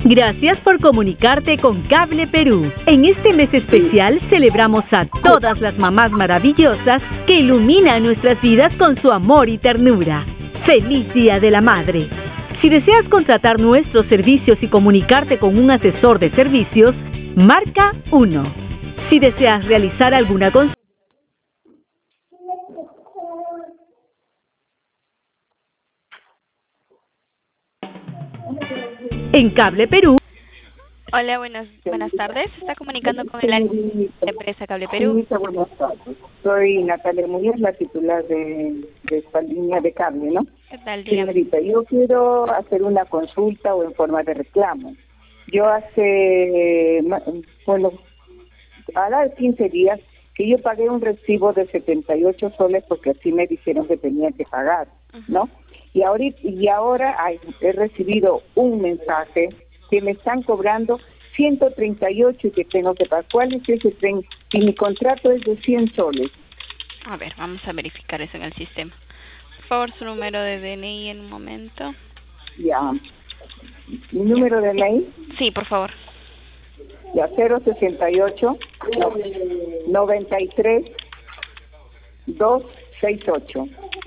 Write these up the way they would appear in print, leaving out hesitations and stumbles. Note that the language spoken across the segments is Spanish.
Gracias por comunicarte con Cable Perú. En este mes especial celebramos a todas las mamás maravillosas que iluminan nuestras vidas con su amor y ternura. ¡Feliz Día de la Madre! Si deseas contratar nuestros servicios y comunicarte con un asesor de servicios, marca 1. Si deseas realizar alguna consulta, en Cable Perú. Hola, buenas tardes. Se está comunicando con el área de empresa Cable Perú. Buenas tardes. Soy Natalia Muñoz, la titular de esta línea de cable, ¿no? ¿Qué tal, dígame? Señorita, yo quiero hacer una consulta o en forma de reclamo. Yo hará 15 días que yo pagué un recibo de 78 soles porque así me dijeron que tenía que pagar, ¿no? Y ahora he recibido un mensaje que me están cobrando 138 y que tengo que pagar. ¿Cuál es ese tren? Y mi contrato es de 100 soles. A ver, vamos a verificar eso en el sistema. Por favor, su número de DNI en un momento. Ya. ¿Mi número de DNI? Sí, por favor. Ya, 068 93 268.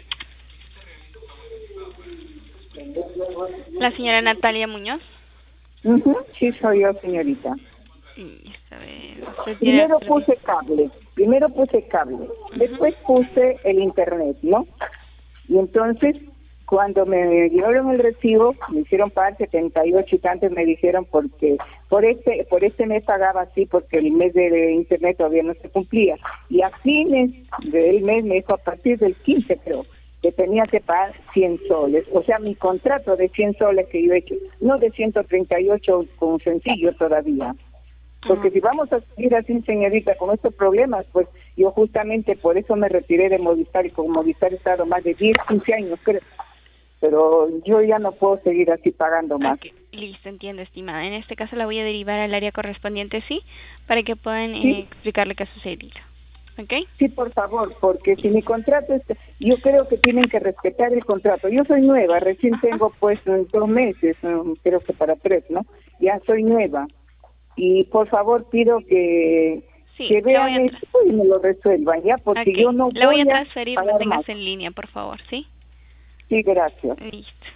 La señora Natalia Muñoz. Sí, soy yo, señorita. Esta vez, Primero puse cable, después puse el internet, ¿no? Y entonces, cuando me dieron el recibo, me hicieron pagar 78 y tantos, me dijeron porque por este mes pagaba así porque el mes de internet todavía no se cumplía. Y a fines del mes me dijo a partir del 15, creo, que tenía que pagar 100 soles. O sea, mi contrato de 100 soles que yo he hecho, no de 138 con sencillo todavía. Porque si vamos a seguir así, señorita, con estos problemas, pues yo justamente por eso me retiré de Movistar, y con Movistar he estado más de 10, 15 años, creo. Pero yo ya no puedo seguir así pagando más. Okay. Listo, entiendo, estimada. En este caso la voy a derivar al área correspondiente, sí, para que puedan explicarle qué ha sucedido. ¿Ok? Sí, por favor, porque si mi contrato yo creo que tienen que respetar el contrato. Yo soy nueva, recién tengo pues 2 meses, creo que para 3, ¿no? Ya soy nueva. Y por favor pido que vean esto y me lo resuelvan, ¿ya? Porque yo no voy a transferir, manténgase en línea, por favor, ¿sí? Sí, gracias. Listo.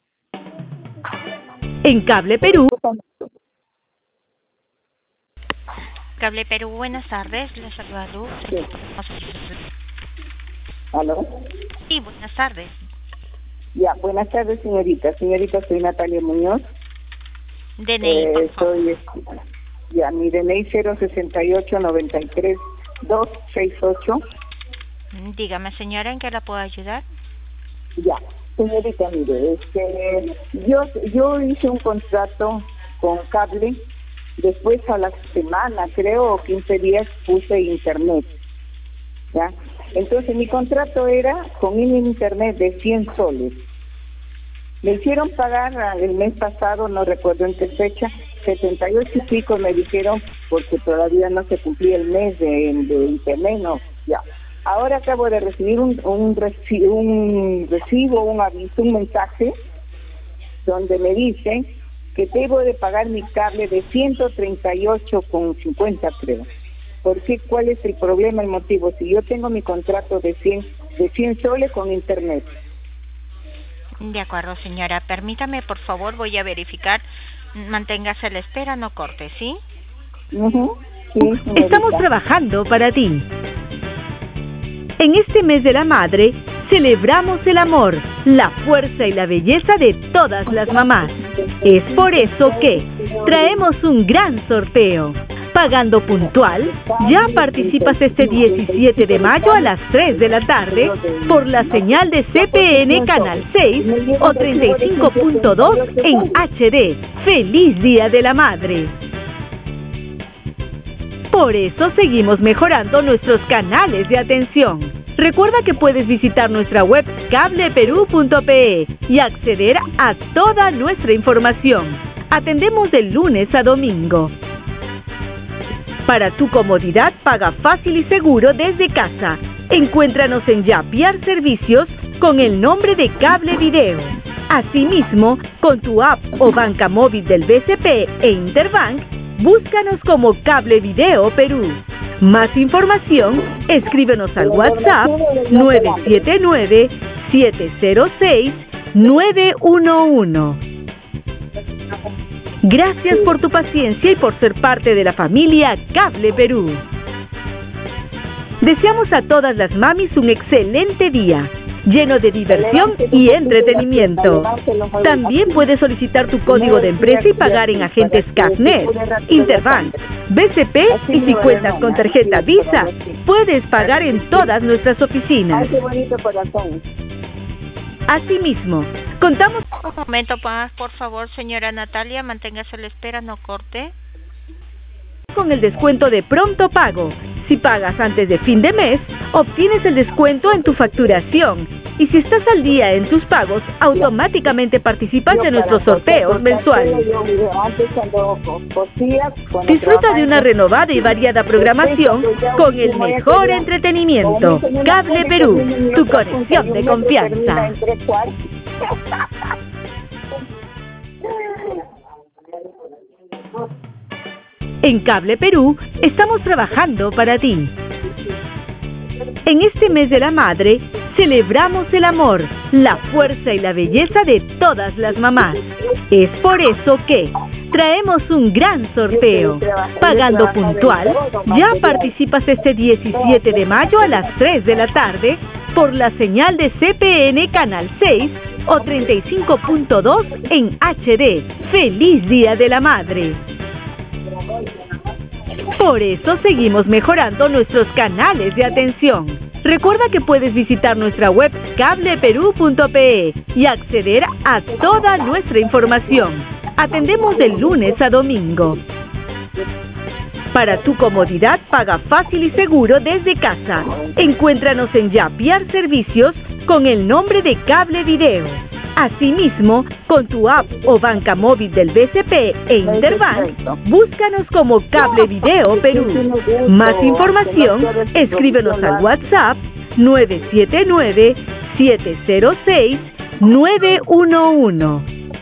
En Cable Perú. Cable Perú, buenas tardes, les saluda Luz. Sí. ¿Aló? Sí, buenas tardes. Ya, buenas tardes, señorita. Señorita, soy Natalia Muñoz. DNI, por favor. Mi DNI 068 93 268. Dígame, señora, ¿en qué la puedo ayudar? Ya, señorita, mire, yo hice un contrato con cable. Después a la semana, creo, o 15 días puse internet, ¿ya? Entonces mi contrato era con un internet de 100 soles. Me hicieron pagar el mes pasado, no recuerdo en qué fecha, 78 y pico me dijeron, porque todavía no se cumplía el mes de internet, no, ya. Ahora acabo de recibir un recibo, un aviso, un mensaje, donde me dicen que debo de pagar mi cable de 138,50, creo. ¿Por qué? ¿Cuál es el problema, el motivo? Si yo tengo mi contrato de 100 soles con internet. De acuerdo, señora. Permítame, por favor, voy a verificar. Manténgase a la espera, no corte, ¿sí? Sí, estamos trabajando para ti. En este mes de la madre, celebramos el amor, la fuerza y la belleza de todas las mamás. Es por eso que traemos un gran sorteo. Pagando puntual, ya participas este 17 de mayo a las 3 de la tarde por la señal de CPN Canal 6 o 35.2 en HD. ¡Feliz Día de la Madre! Por eso seguimos mejorando nuestros canales de atención. Recuerda que puedes visitar nuestra web cableperú.pe y acceder a toda nuestra información. Atendemos de lunes a domingo. Para tu comodidad, paga fácil y seguro desde casa. Encuéntranos en Yapiar Servicios con el nombre de Cable Video. Asimismo, con tu app o banca móvil del BCP e Interbank, búscanos como Cable Video Perú. Más información, escríbenos al WhatsApp 979-706-911. Gracias por tu paciencia y por ser parte de la familia Cable Perú. Deseamos a todas las mamis un excelente día, lleno de diversión y entretenimiento. También puedes solicitar tu código de empresa y pagar en agentes CAFNET, Interbank, BCP y si cuentas con tarjeta Visa, puedes pagar en todas nuestras oficinas. Asimismo, contamos... Un momento más, por favor, señora Natalia, manténgase a la espera, no corte. Con el descuento de pronto pago. Si pagas antes de fin de mes, obtienes el descuento en tu facturación. Y si estás al día en tus pagos, automáticamente participas de nuestros sorteos mensuales. Disfruta de una renovada y variada programación con el mejor entretenimiento. Cable Perú, tu conexión de confianza. En Cable Perú estamos trabajando para ti. En este mes de la madre, celebramos el amor, la fuerza y la belleza de todas las mamás. Es por eso que traemos un gran sorteo. Pagando puntual, ya participas este 17 de mayo a las 3 de la tarde por la señal de CPN Canal 6 o 35.2 en HD. ¡Feliz Día de la Madre! Por eso seguimos mejorando nuestros canales de atención. Recuerda que puedes visitar nuestra web cableperú.pe y acceder a toda nuestra información. Atendemos de lunes a domingo. Para tu comodidad, paga fácil y seguro desde casa. Encuéntranos en Yapiar Servicios con el nombre de Cable Video. Asimismo, con tu app o banca móvil del BCP e Interbank, búscanos como Cable Video Perú. Más información, escríbenos al WhatsApp 979-706-911.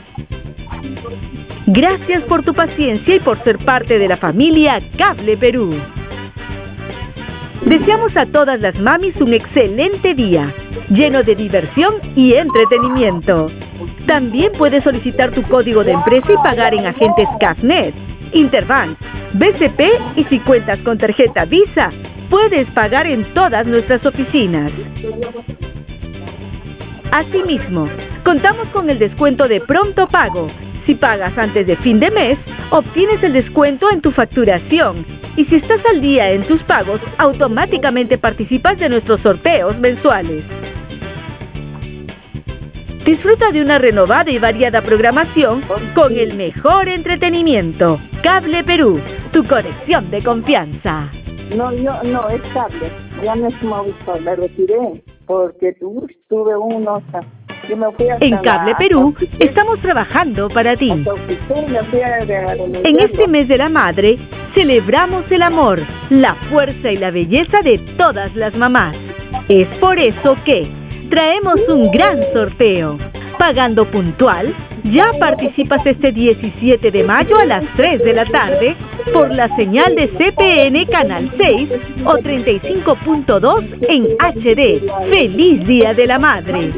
Gracias por tu paciencia y por ser parte de la familia Cable Perú. Deseamos a todas las mamis un excelente día, lleno de diversión y entretenimiento. También puedes solicitar tu código de empresa y pagar en agentes CAFNET, Interbank, BCP y si cuentas con tarjeta Visa, puedes pagar en todas nuestras oficinas. Asimismo, contamos con el descuento de pronto pago. Si pagas antes de fin de mes, obtienes el descuento en tu facturación. Y si estás al día en tus pagos, automáticamente participas de nuestros sorteos mensuales. Disfruta de una renovada y variada programación con el mejor entretenimiento. Cable Perú, tu conexión de confianza. No, es cable. Ya no es Movistar, la retiré porque tuve unos... En Cable Perú estamos trabajando para ti. En este mes de la madre, celebramos el amor, la fuerza y la belleza de todas las mamás. Es por eso que traemos un gran sorteo. Pagando puntual, ya participas este 17 de mayo a las 3 de la tarde por la señal de CPN Canal 6 o 35.2 en HD. ¡Feliz Día de la Madre!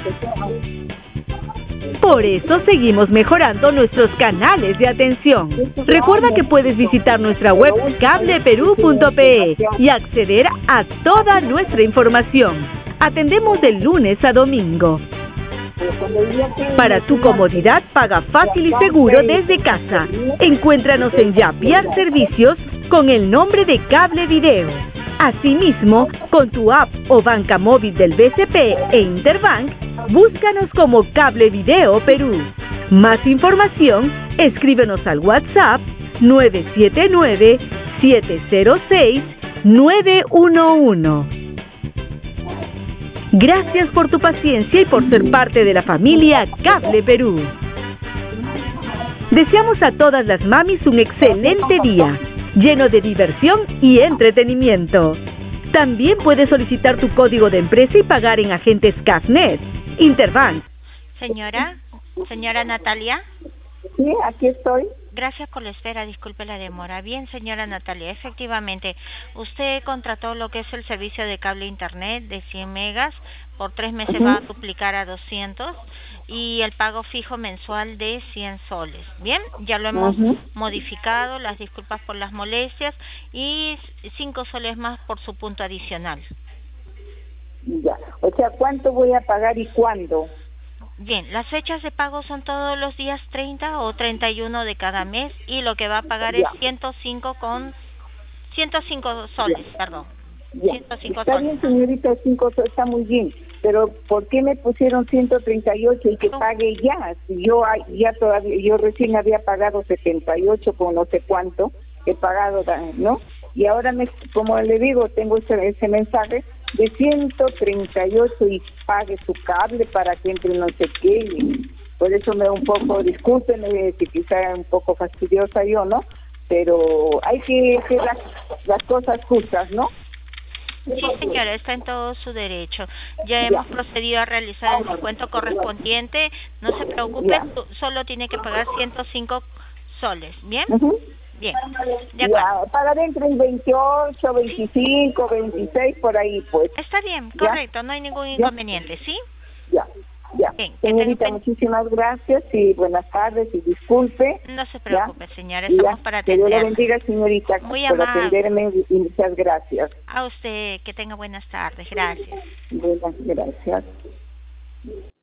Por eso seguimos mejorando nuestros canales de atención. Recuerda que puedes visitar nuestra web cableperú.pe y acceder a toda nuestra información. Atendemos de lunes a domingo. Para tu comodidad, paga fácil y seguro desde casa. Encuéntranos en Yapiar Servicios con el nombre de Cable Video. Asimismo, con tu app o banca móvil del BCP e Interbank, búscanos como Cable Video Perú. Más información, escríbenos al WhatsApp 979-706-911. Gracias por tu paciencia y por ser parte de la familia Cable Perú. Deseamos a todas las mamis un excelente día, lleno de diversión y entretenimiento. También puedes solicitar tu código de empresa y pagar en agentes CAFNET, Interbank. Señora, Señora Natalia. Sí, aquí estoy. Gracias por la espera, disculpe la demora. Bien, señora Natalia, efectivamente, usted contrató lo que es el servicio de cable internet de 100 megas, por 3 meses va a duplicar a 200 y el pago fijo mensual de 100 soles. Bien, ya lo hemos modificado, las disculpas por las molestias y 5 soles más por su punto adicional. Ya, o sea, ¿cuánto voy a pagar y cuándo? Bien, las fechas de pago son todos los días 30 o 31 de cada mes y lo que va a pagar es 105 soles, perdón. Ya. 105 Está soles. bien, señorita, 5 soles está muy bien, pero ¿por qué me pusieron 138 y que pague ya? Si yo ya todavía, yo recién había pagado 78 con no sé cuánto, he pagado, ¿no? Y ahora, como le digo, tengo ese mensaje de 138 y pague su cable para que entre no sé qué. Y por eso me da un poco, discúlpeme si quizá un poco fastidiosa yo, ¿no? Pero hay que hacer las cosas justas, ¿no? Sí, señora, está en todo su derecho. Ya hemos procedido a realizar el descuento correspondiente. No se preocupe, solo tiene que pagar 105 soles, ¿bien? Bien, de acuerdo. Ya, pagaré entre el 28, 25, 26, por ahí, pues. Está bien, correcto, no hay ningún inconveniente, ¿sí? Ya. Bien, Señorita, muchísimas gracias y buenas tardes y disculpe. No se preocupe, señora, estamos para atenderla. Que Dios la bendiga, señorita, muy por amable. atenderme y muchas gracias. A usted, que tenga buenas tardes, gracias. Buenas, gracias.